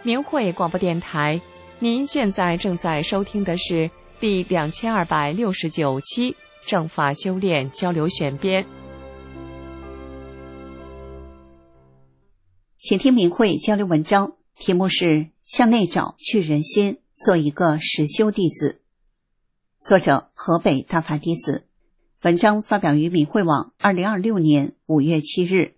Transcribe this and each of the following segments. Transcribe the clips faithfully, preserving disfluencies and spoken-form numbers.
明慧广播电台，您现在正在收听的是第两千二百六十九期正法修炼交流选编。 请听明慧交流文章，题目是向内找去人心，做一个实修弟子。作者河北大法弟子，文章发表于明慧网二零二六年五月七日。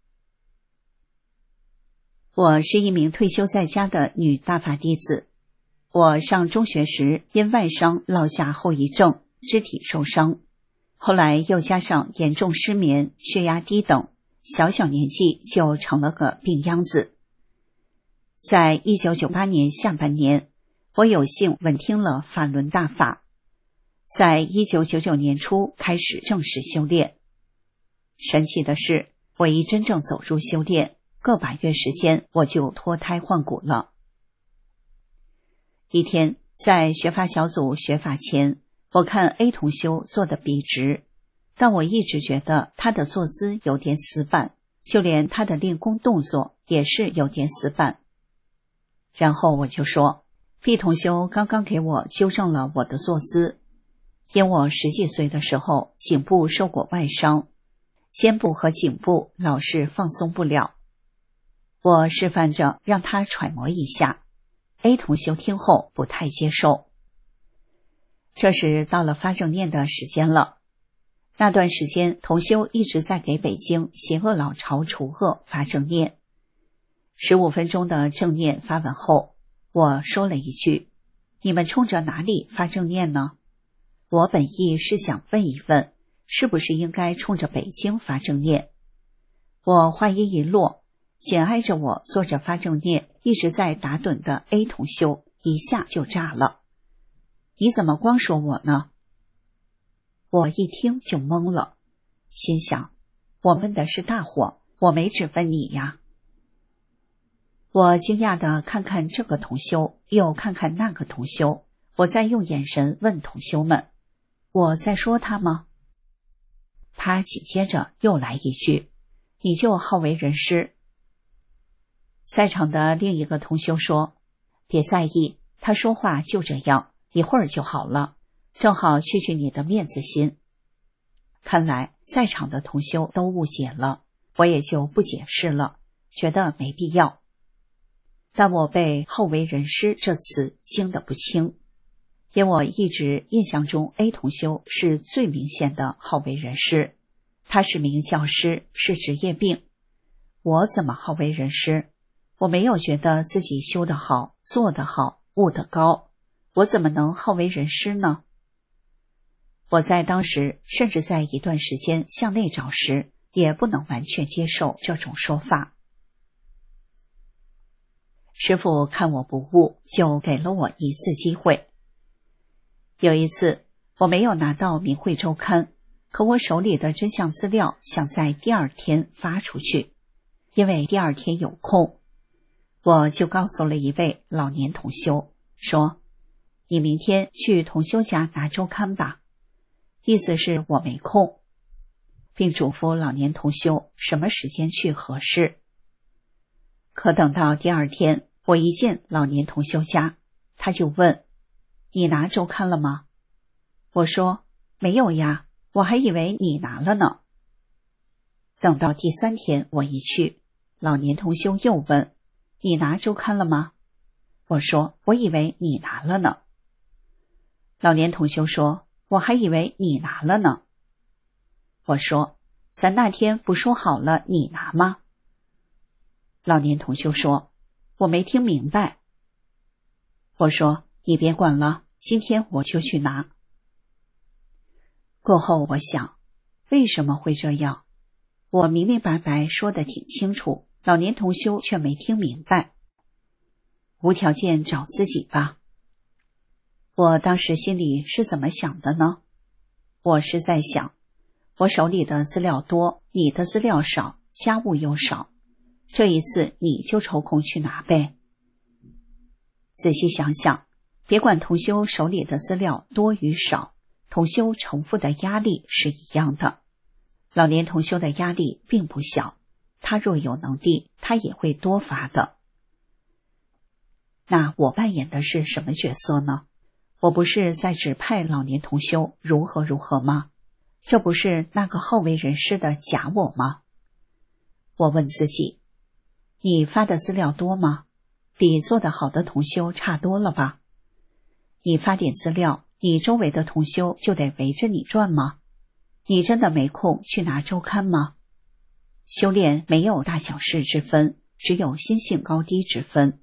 我是一名退休在家的女大法弟子。我上中学时因外伤落下后遗症，肢体受伤，后来又加上严重失眠、血压低等，小小年纪就成了个病秧子。在一九九八年下半年，我有幸闻听了法轮大法，在一九九九年初开始正式修炼。神奇的是，我一真正走入修炼，个把月时间我就脱胎换骨了。一天，在学法小组学法前，我看 A 同修坐得笔直，但我一直觉得他的坐姿有点死板，就连他的练功动作也是有点死板。然后我就说 B 同修刚刚给我纠正了我的坐姿，因我十几岁的时候颈部受过外伤，肩部和颈部老是放松不了。我示范着让他揣摩一下， A 同修听后不太接受。这时到了发正念的时间了，那段时间同修一直在给北京邪恶老巢除恶发正念。十五分钟的正念发完后，我说了一句：你们冲着哪里发正念呢？我本意是想问一问，是不是应该冲着北京发正念。我话音一落，紧挨着我坐着发正念一直在打盹的 A 同修一下就炸了：你怎么光说我呢？我一听就懵了，心想，我问的是大伙，我没只问你呀。我惊讶地看看这个同修，又看看那个同修，我再用眼神问同修们，我在说他吗？他紧接着又来一句：你就好为人师。在场的另一个同修说：别在意，他说话就这样，一会儿就好了，正好去去你的面子心。看来在场的同修都误解了，我也就不解释了，觉得没必要。但我被好为人师这词惊得不轻，因我一直印象中 A 同修是最明显的好为人师，他是名教师，是职业病。我怎么好为人师？我没有觉得自己修得好，做得好，悟得高，我怎么能好为人师呢？我在当时，甚至在一段时间向内找时，也不能完全接受这种说法。师父看我不悟，就给了我一次机会。有一次，我没有拿到明慧周刊，可我手里的真相资料想在第二天发出去，因为第二天有空，我就告诉了一位老年同修，说：你明天去同修家拿周刊吧，意思是我没空，并嘱咐老年同修什么时间去合适。可等到第二天，我一进老年同修家，他就问：你拿周刊了吗？我说：没有呀，我还以为你拿了呢。等到第三天我一去，老年同修又问：你拿周刊了吗？我说：我以为你拿了呢。老年同修说：我还以为你拿了呢。我说：咱那天不说好了你拿吗？老年同修说：我没听明白。我说：你别管了，今天我就去拿。过后我想，为什么会这样？我明明白白说得挺清楚，老年同修却没听明白。无条件找自己吧。我当时心里是怎么想的呢？我是在想，我手里的资料多，你的资料少，家务又少，这一次你就抽空去拿呗。仔细想想，别管同修手里的资料多与少，同修承负的压力是一样的。老年同修的压力并不小，他若有能力，他也会多发的。 那我扮演的是什么角色呢？我不是在指派老年同修如何如何吗？这不是那个好为人师的假我吗？我问自己，你发的资料多吗？比做得好的同修差多了吧？你发点资料，你周围的同修就得围着你转吗？你真的没空去拿周刊吗？修炼没有大小事之分，只有心性高低之分。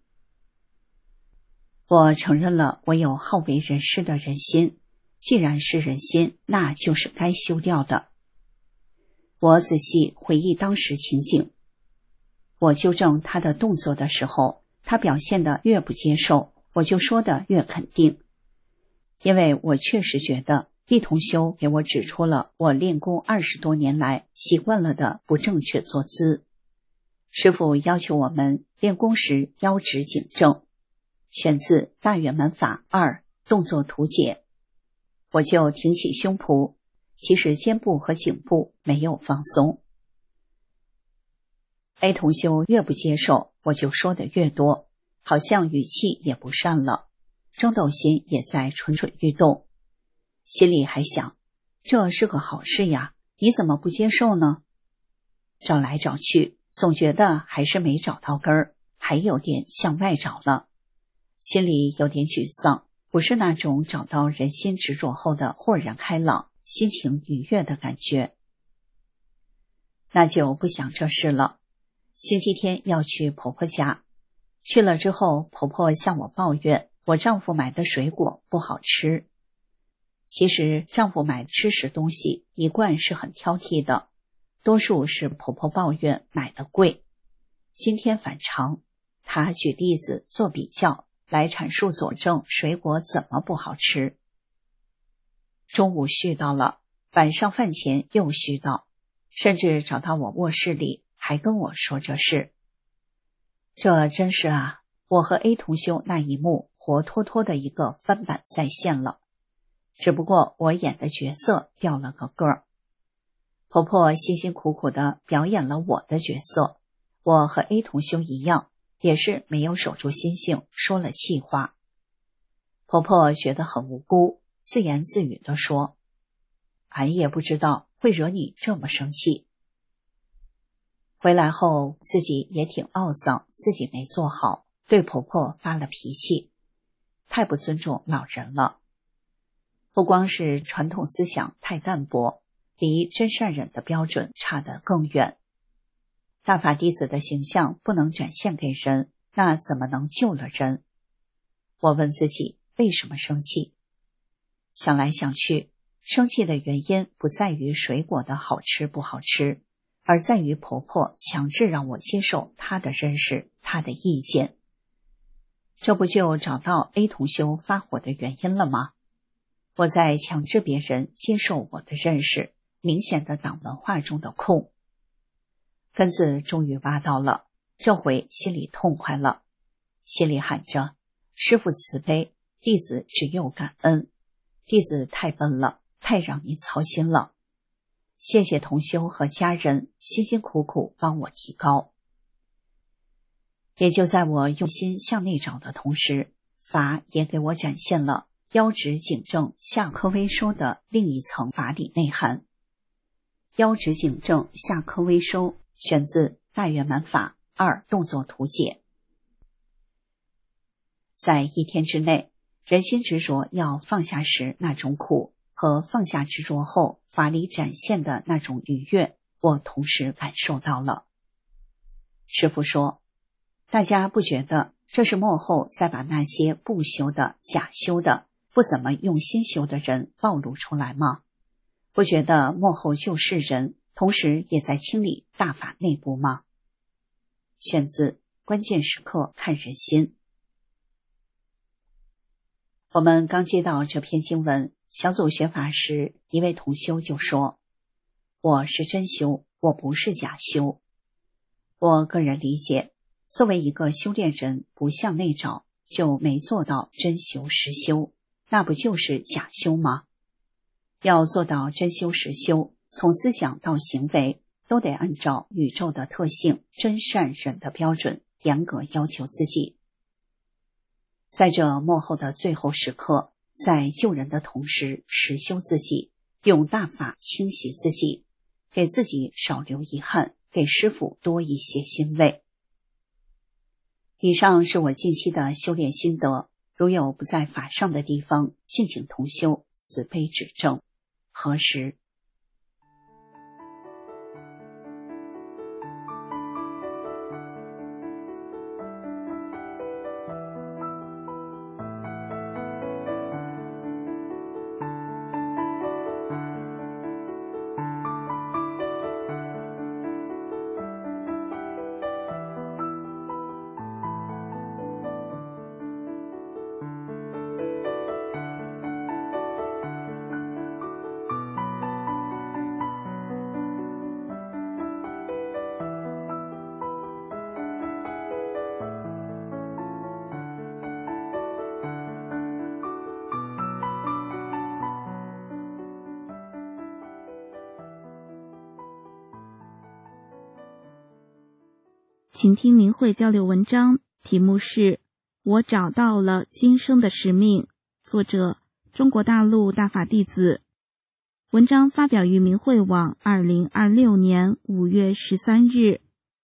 我承认了我有好为人师的人心，既然是人心，那就是该修掉的。我仔细回忆当时情景，我纠正他的动作的时候，他表现得越不接受，我就说得越肯定。因为我确实觉得毕同修给我指出了我练功二十多年来习惯了的不正确坐姿。师父要求我们练功时腰直颈正，选自《大圆满法二动作图解》。我就挺起胸脯，其实肩部和颈部没有放松。A 同修越不接受，我就说得越多，好像语气也不善了，争斗心也在蠢蠢欲动。心里还想，这是个好事呀，你怎么不接受呢？找来找去，总觉得还是没找到根儿，还有点向外找了。心里有点沮丧，不是那种找到人心执着后的豁然开朗、心情愉悦的感觉。那就不想这事了。星期天要去婆婆家，去了之后，婆婆向我抱怨我丈夫买的水果不好吃。其实丈夫买吃食东西一贯是很挑剔的，多数是婆婆抱怨买的贵。今天反常，她举例子做比较，来阐述佐证水果怎么不好吃。中午絮叨了，晚上饭前又絮叨，甚至找到我卧室里还跟我说这事。这真是啊，我和 A 同修那一幕活脱脱的一个翻版再现了，只不过我演的角色掉了个个儿。婆婆辛辛苦苦地表演了我的角色，我和 A 同修一样，也是没有守住心性，说了气话。婆婆觉得很无辜，自言自语地说，俺也不知道会惹你这么生气。回来后自己也挺懊丧，自己没做好，对婆婆发了脾气，太不尊重老人了。不光是传统思想太淡薄，离真善忍的标准差得更远。大法弟子的形象不能展现给人，那怎么能救了人？我问自己为什么生气，想来想去，生气的原因不在于水果的好吃不好吃，而在于婆婆强制让我接受她的认识，她的意见。这不就找到 A 同修发火的原因了吗？我在强制别人接受我的认识，明显的党文化中的空。根子终于挖到了，这回心里痛快了，心里喊着，师父慈悲，弟子只有感恩，弟子太笨了，太让您操心了，谢谢同修和家人辛辛苦苦帮我提高。也就在我用心向内找的同时，法也给我展现了腰直颈正下颌微收的另一层法理内涵。腰直颈正下颌微收选自《大圆满法二动作图解》。在一天之内，人心执着要放下时那种苦，和放下执着后法理展现的那种愉悦，我同时感受到了。师父说，大家不觉得这是幕后再把那些不修的、假修的、不怎么用心修的人暴露出来吗？不觉得幕后就是人，同时也在清理大法内部吗？选自关键时刻看人心。我们刚接到这篇经文，小组学法时，一位同修就说，我是真修，我不是假修。我个人理解，作为一个修炼人，不向内找，就没做到真修实修，那不就是假修吗？要做到真修实修，从思想到行为，都得按照宇宙的特性真善忍的标准，严格要求自己。 在这幕后的最后时刻，在救人的同时实修自己，用大法清洗自己，给自己少留遗憾，给师父多一些欣慰。以上是我近期的修炼心得，如有不在法上的地方，敬请同修慈悲指正。何时？ 请听明慧交流文章，题目是我找到了今生的使命，作者中国大陆大法弟子。文章发表于明慧网二零二六年五月十三日。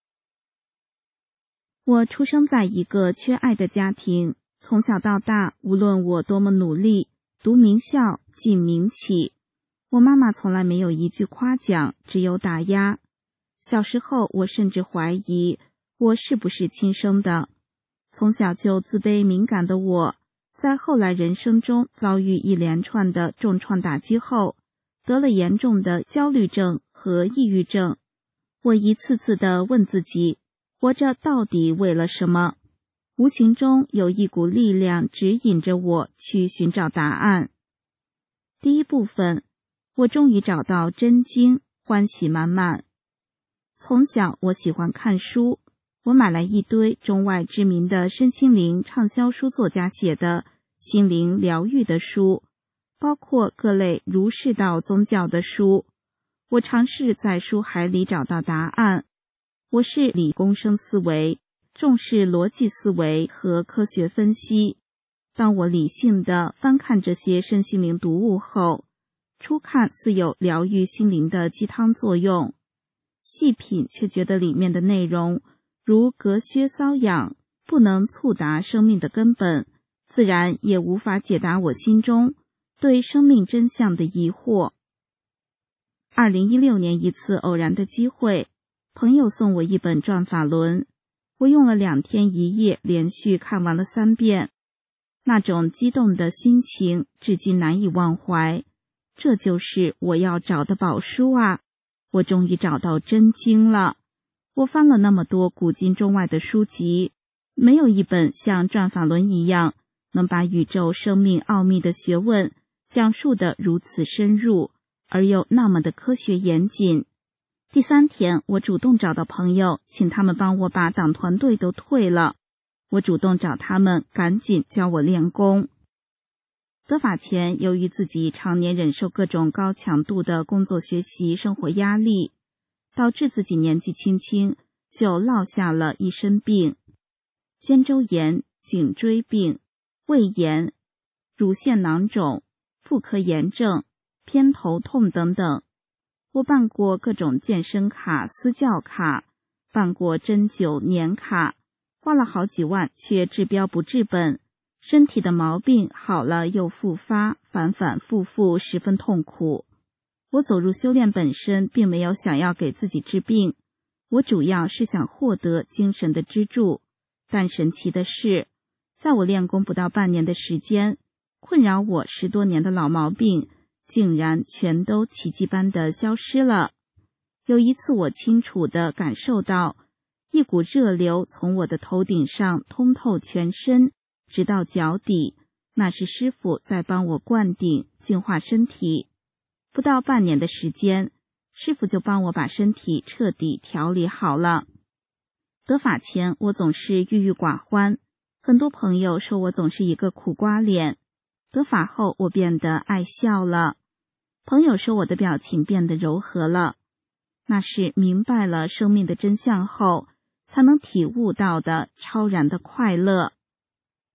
我出生在一个缺爱的家庭，从小到大，无论我多么努力，读名校，进名企，我妈妈从来没有一句夸奖，只有打压。小时候，我甚至怀疑我是不是亲生的。从小就自卑敏感的我，在后来人生中遭遇一连串的重创打击后，得了严重的焦虑症和抑郁症。我一次次地问自己，活着到底为了什么？无形中有一股力量指引着我去寻找答案。第一部分，我终于找到真经，欢喜满满。从小我喜欢看书，我买来一堆中外知名的身心灵畅销书作家写的心灵疗愈的书，包括各类儒释道宗教的书。我尝试在书海里找到答案。我是理工生思维，重视逻辑思维和科学分析。当我理性地翻看这些身心灵读物后，初看似有疗愈心灵的鸡汤作用，细品却觉得里面的内容如隔靴搔痒，不能触达生命的根本，自然也无法解答我心中对生命真相的疑惑。二零一六年一次偶然的机会，朋友送我一本《转法轮》，我用了两天一夜连续看完了三遍，那种激动的心情至今难以忘怀。这就是我要找的宝书啊！我终于找到真经了。我翻了那么多古今中外的书籍，没有一本像《转法轮》一样能把宇宙生命奥秘的学问讲述得如此深入，而又那么的科学严谨。第三天，我主动找到朋友，请他们帮我把党团队都退了。我主动找他们赶紧教我练功。得法前，由于自己常年忍受各种高强度的工作学习生活压力，导致自己年纪轻轻就落下了一身病，肩周炎、颈椎病、胃炎、乳腺囊肿、妇科炎症、偏头痛等等。我办过各种健身卡、私教卡，办过针灸、年卡，花了好几万，却治标不治本，身体的毛病好了又复发，反反复复，十分痛苦。我走入修炼本身，并没有想要给自己治病，我主要是想获得精神的支柱。但神奇的是，在我练功不到半年的时间，困扰我十多年的老毛病竟然全都奇迹般的消失了。有一次，我清楚地感受到一股热流从我的头顶上通透全身，直到脚底，那是师父在帮我灌顶净化身体。不到半年的时间，师父就帮我把身体彻底调理好了。得法前，我总是郁郁寡欢，很多朋友说我总是一个苦瓜脸。得法后，我变得爱笑了，朋友说我的表情变得柔和了，那是明白了生命的真相后才能体悟到的超然的快乐。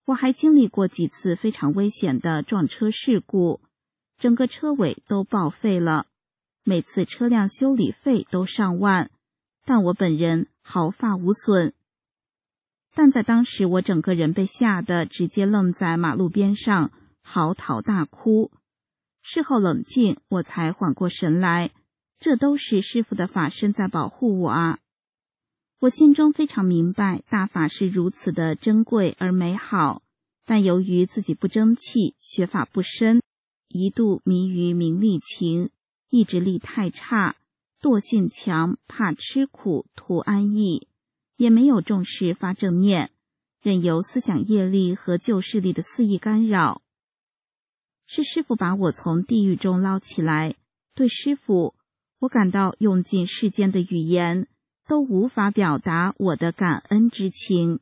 我还经历过几次非常危险的撞车事故，整个车尾都报废了，每次车辆修理费都上万，但我本人毫发无损。但在当时，我整个人被吓得直接愣在马路边上，嚎啕大哭。事后冷静，我才缓过神来，这都是师父的法身在保护我啊！我心中非常明白，大法是如此的珍贵而美好，但由于自己不争气，学法不深，一度迷于名利情，意志力太差，惰性强，怕吃苦图安逸，也没有重视发正念，任由思想业力和旧势力的肆意干扰。是师父把我从地狱中捞起来，对师父，我感到用尽世间的语言都无法表达我的感恩之情。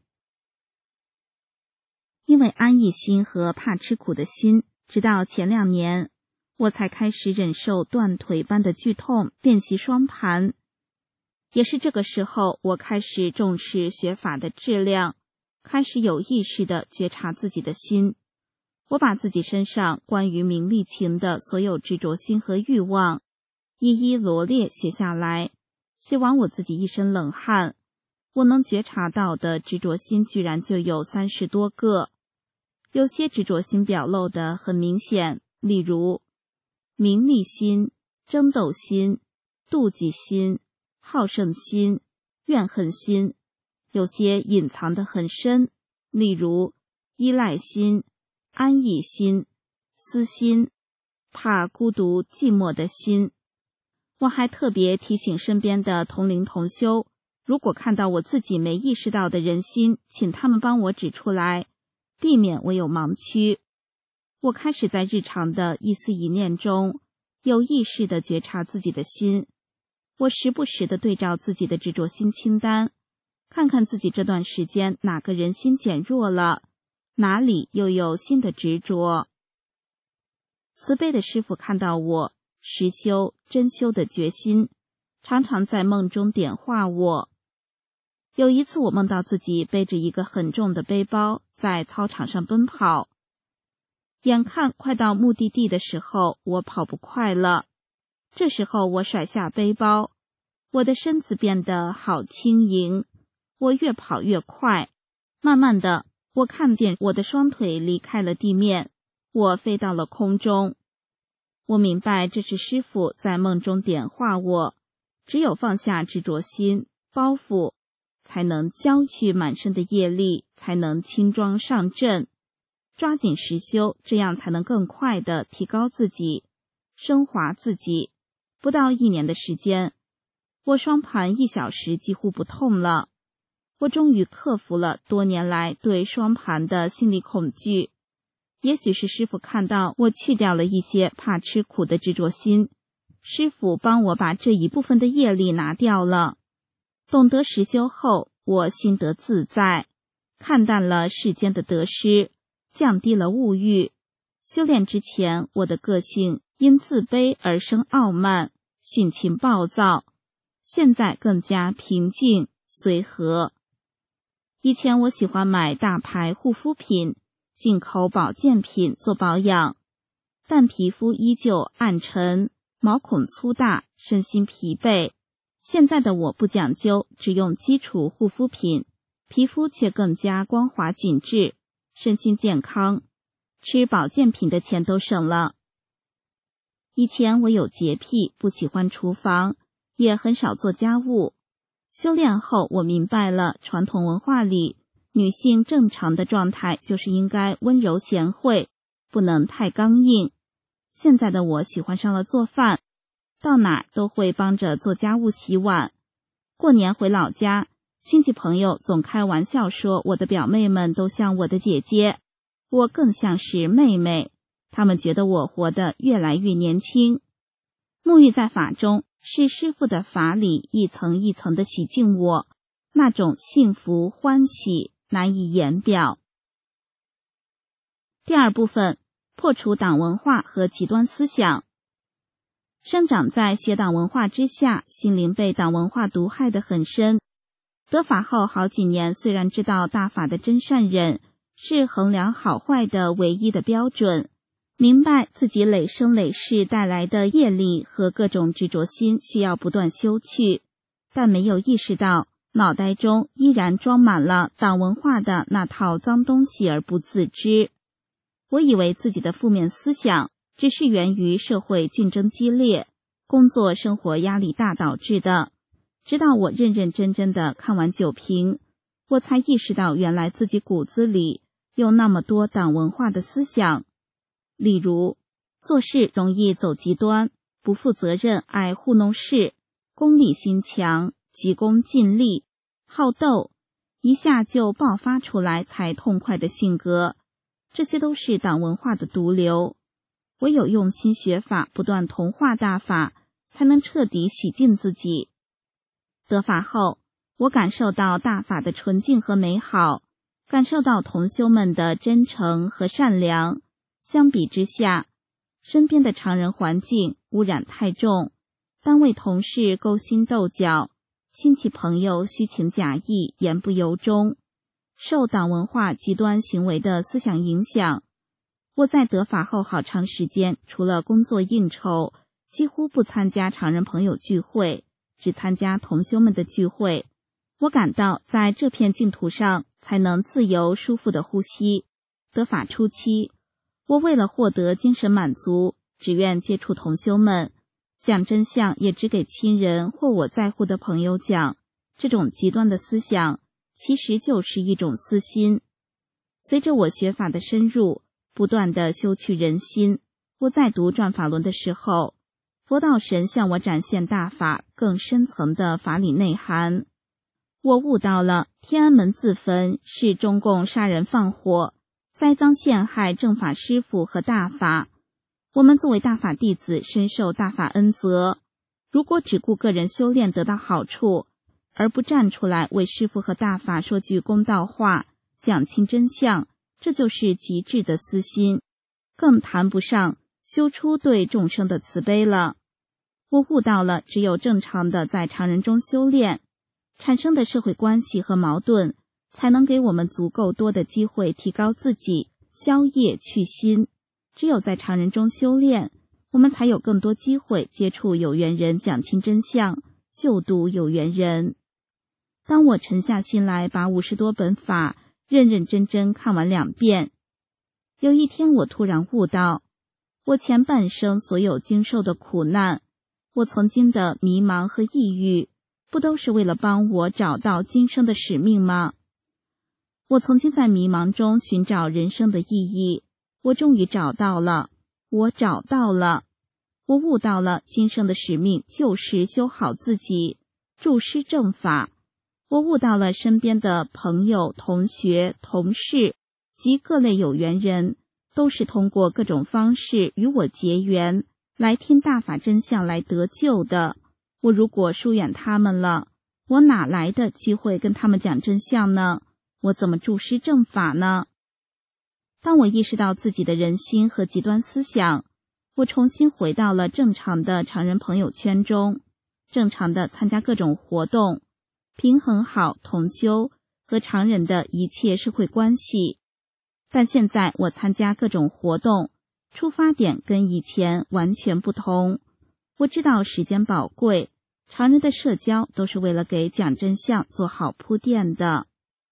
因为安逸心和怕吃苦的心，直到前两年，我才开始忍受断腿般的剧痛，练习双盘。也是这个时候，我开始重视学法的质量，开始有意识地觉察自己的心。我把自己身上关于名利情的所有执着心和欲望，一一罗列写下来，写完我自己一身冷汗。我能觉察到的执着心居然就有三十多个，有些执着心表露得很明显，例如名利心、争斗心、妒忌心、好胜心、怨恨心；有些隐藏得很深，例如依赖心、安逸心、私心、怕孤独寂寞的心。我还特别提醒身边的同龄同修，如果看到我自己没意识到的人心，请他们帮我指出来，避免我有盲区。我开始在日常的一思一念中，有意识地觉察自己的心。我时不时地对照自己的执着心清单，看看自己这段时间哪个人心减弱了，哪里又有新的执着。慈悲的师父看到我实修真修的决心，常常在梦中点化我。有一次我梦到自己背着一个很重的背包在操场上奔跑，眼看快到目的地的时候，我跑不快了。这时候我甩下背包，我的身子变得好轻盈，我越跑越快，慢慢的我看见我的双腿离开了地面，我飞到了空中。我明白这是师父在梦中点化我，只有放下执着心包袱，才能消去满身的业力，才能轻装上阵，抓紧实修，这样才能更快地提高自己，升华自己。不到一年的时间，我双盘一小时几乎不痛了。我终于克服了多年来对双盘的心理恐惧。也许是师父看到我去掉了一些怕吃苦的执着心，师父帮我把这一部分的业力拿掉了。懂得实修后，我心得自在，看淡了世间的得失，降低了物欲。修炼之前，我的个性因自卑而生傲慢，性情暴躁，现在更加平静随和。以前我喜欢买大牌护肤品、进口保健品做保养，但皮肤依旧暗沉，毛孔粗大，身心疲惫。现在的我不讲究，只用基础护肤品，皮肤却更加光滑紧致，身心健康，吃保健品的钱都省了。以前我有洁癖，不喜欢厨房，也很少做家务。修炼后，我明白了传统文化里女性正常的状态就是应该温柔贤惠，不能太刚硬。现在的我喜欢上了做饭，到哪儿都会帮着做家务洗碗。过年回老家，亲戚朋友总开玩笑说我的表妹们都像我的姐姐，我更像是妹妹，他们觉得我活得越来越年轻。沐浴在法中，是师父的法理一层一层的洗净我，那种幸福欢喜难以言表。第二部分，破除党文化和极端思想。生长在邪党文化之下，心灵被党文化毒害得很深。得法后好几年，虽然知道大法的真善忍， 是衡量好坏的唯一的标准。明白自己累生累世带来的业力和各种执着心需要不断修去，但没有意识到脑袋中依然装满了党文化的那套脏东西而不自知。我以为自己的负面思想只是源于社会竞争激烈、工作生活压力大导致的，直到我认认真真的看完九评，我才意识到原来自己骨子里有那么多党文化的思想。例如，做事容易走极端，不负责任，爱糊弄事，功利心强，急功近利，好斗，一下就爆发出来才痛快的性格，这些都是党文化的毒瘤。唯有用心学法，不断同化大法，才能彻底洗净自己。得法后，我感受到大法的纯净和美好，感受到同修们的真诚和善良。相比之下，身边的常人环境污染太重，单位同事勾心斗角，亲戚朋友虚情假意，言不由衷。受党文化极端行为的思想影响，我在得法后好长时间，除了工作应酬，几乎不参加常人朋友聚会，只参加同修们的聚会。我感到在这片净土上才能自由舒服的呼吸。得法初期，我为了获得精神满足，只愿接触同修们，讲真相也只给亲人或我在乎的朋友讲。这种极端的思想其实就是一种私心。随着我学法的深入，不断的修去人心，我在读转法轮的时候，佛道神向我展现大法更深层的法理内涵。我悟到了天安门自焚是中共杀人放火，栽赃陷害正法师父和大法。我们作为大法弟子，深受大法恩泽，如果只顾个人修炼得到好处，而不站出来为师父和大法说句公道话，讲清真相，这就是极致的私心，更谈不上修出对众生的慈悲了。我悟到了，只有正常的在常人中修炼，产生的社会关系和矛盾才能给我们足够多的机会提高自己，消业去心。只有在常人中修炼，我们才有更多机会接触有缘人，讲清真相，救度有缘人。当我沉下心来，把五十多本法认认真真看完两遍，有一天我突然悟到，我前半生所有经受的苦难，我曾经的迷茫和抑郁，不都是为了帮我找到今生的使命吗？我曾经在迷茫中寻找人生的意义，我终于找到了，我找到了，我悟到了今生的使命就是修好自己，助师正法。我悟到了身边的朋友、同学、同事及各类有缘人，都是通过各种方式与我结缘，来听大法真相来得救的。我如果疏远他们了，我哪来的机会跟他们讲真相呢？我怎么助师正法呢？当我意识到自己的人心和极端思想，我重新回到了正常的常人朋友圈中，正常的参加各种活动，平衡好同修和常人的一切社会关系。但现在我参加各种活动，出发点跟以前完全不同。我知道时间宝贵，常人的社交都是为了给讲真相做好铺垫的。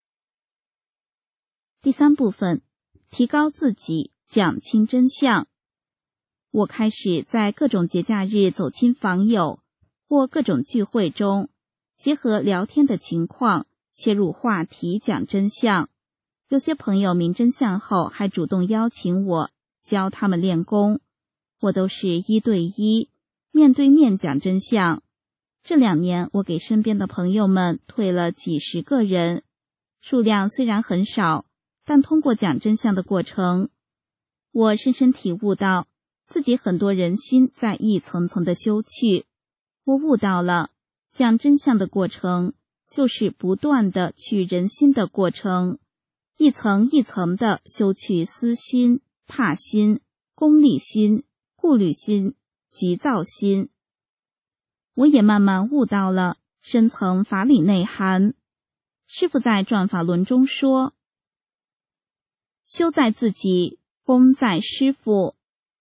第三部分，提高自己，讲清真相。我开始在各种节假日走亲访友或各种聚会中，结合聊天的情况，切入话题讲真相。有些朋友明真相后，还主动邀请我教他们练功，我都是一对一，面对面讲真相。这两年，我给身边的朋友们退了几十个人，数量虽然很少，但通过讲真相的过程，我深深体悟到自己很多人心在一层层的修去。我悟到了讲真相的过程就是不断的去人心的过程，一层一层的修去私心、怕心、功利心、顾虑心、急躁心。我也慢慢悟到了深层法理内涵。师父在转法轮中说， 修在自己，功在师父。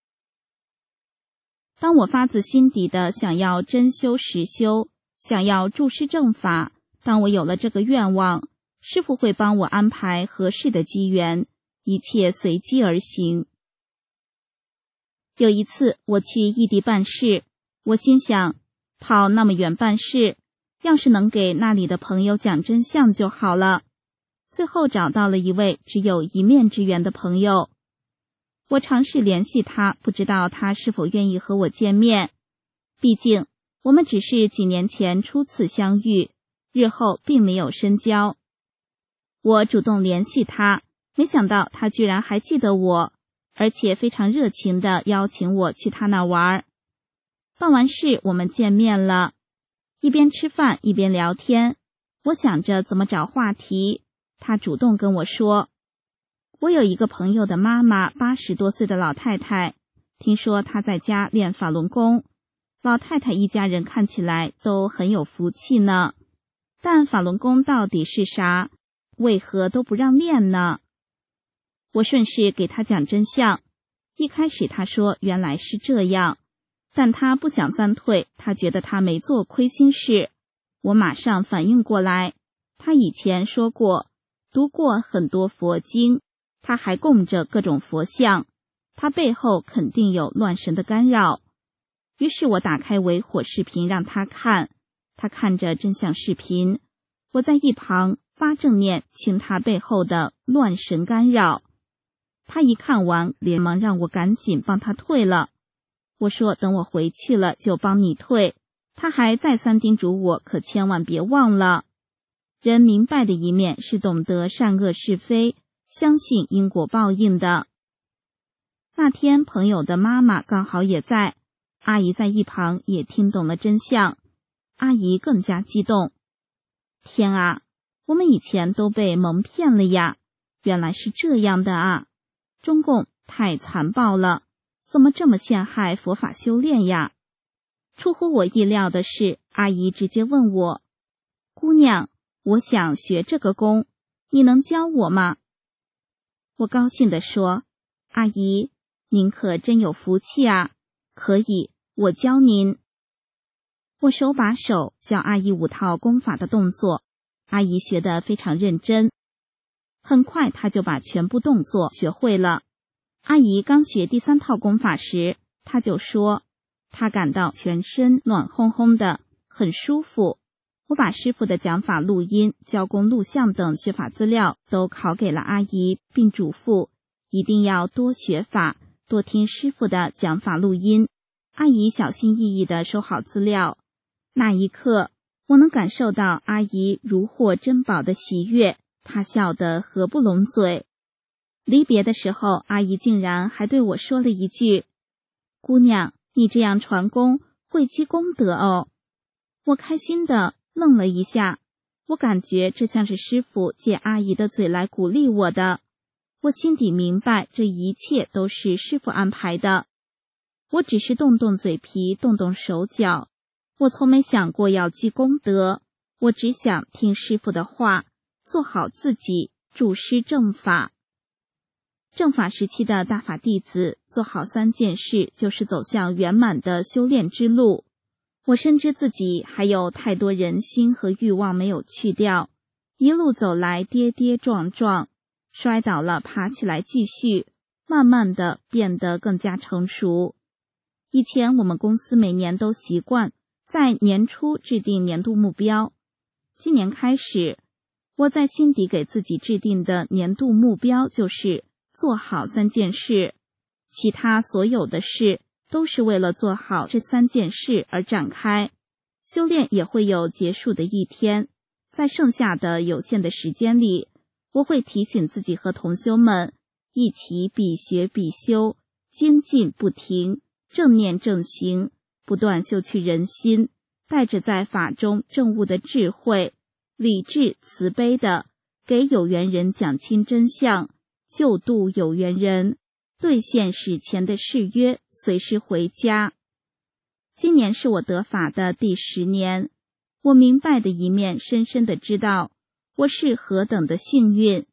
当我发自心底的想要真修实修，想要注师正法，当我有了这个愿望，师父会帮我安排合适的机缘，一切随机而行。有一次我去异地办事，我心想，跑那么远办事，要是能给那里的朋友讲真相就好了。最后找到了一位只有一面之缘的朋友，我尝试联系他，不知道他是否愿意和我见面。毕竟我们只是几年前初次相遇，日后并没有深交。我主动联系他，没想到他居然还记得我，而且非常热情地邀请我去他那玩。办完事我们见面了，一边吃饭一边聊天。我想着怎么找话题，他主动跟我说，我有一个朋友的妈妈，八十多岁的老太太，听说她在家练法轮功，老太太一家人看起来都很有福气呢。但法轮功到底是啥？为何都不让练呢？我顺势给他讲真相。一开始他说原来是这样，但他不想三退，他觉得他没做亏心事。我马上反应过来，他以前说过读过很多佛经，他还供着各种佛像，他背后肯定有乱神的干扰。于是我打开为火视频让他看，他看着真相视频，我在一旁发正念清他背后的乱神干扰。他一看完连忙让我赶紧帮他退了。我说等我回去了就帮你退，他还再三叮嘱我可千万别忘了。人明白的一面是懂得善恶是非，相信因果报应的。那天朋友的妈妈刚好也在，阿姨在一旁也听懂了真相，阿姨更加激动。天啊，我们以前都被蒙骗了呀，原来是这样的啊！中共太残暴了，怎么这么陷害佛法修炼呀？出乎我意料的是，阿姨直接问我，姑娘，我想学这个功，你能教我吗？我高兴地说，阿姨，您可真有福气啊，可以，我教您。我手把手教阿姨五套功法的动作，阿姨学得非常认真，很快她就把全部动作学会了。阿姨刚学第三套功法时，她就说，她感到全身暖烘烘的，很舒服。我把师父的讲法录音、教功录像等学法资料都拷给了阿姨，并嘱咐一定要多学法，多听师父的讲法录音。阿姨小心翼翼地收好资料，那一刻我能感受到阿姨如获珍宝的喜悦，她笑得合不拢嘴。离别的时候，阿姨竟然还对我说了一句，姑娘，你这样传功会积功德哦。我开心地愣了一下，我感觉这像是师父借阿姨的嘴来鼓励我的。我心底明白这一切都是师父安排的，我只是动动嘴皮，动动手脚，我从没想过要积功德，我只想听师父的话，做好自己，注师正法。正法时期的大法弟子做好三件事，就是走向圆满的修炼之路。我深知自己还有太多人心和欲望没有去掉，一路走来跌跌撞撞，摔倒了爬起来继续，慢慢的变得更加成熟。以前我们公司每年都习惯在年初制定年度目标，今年开始，我在心底给自己制定的年度目标就是做好三件事，其他所有的事都是为了做好这三件事而展开。修炼也会有结束的一天，在剩下的有限的时间里，我会提醒自己和同修们一起必学必修，精进不停，正念正行，不断修去人心，带着在法中证悟的智慧，理智慈悲的给有缘人讲清真相，救度有缘人，兑现史前的誓约，随时回家。今年是我得法的第十年，我明白的一面深深的知道我是何等的幸运，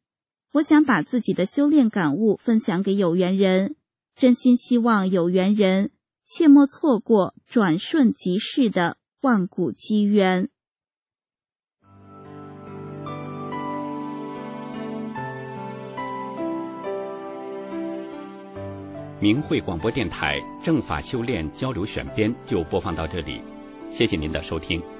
我想把自己的修炼感悟分享给有缘人，真心希望有缘人切莫错过转瞬即逝的万古机缘。 明慧广播电台正法修炼交流选编就播放到这里，谢谢您的收听。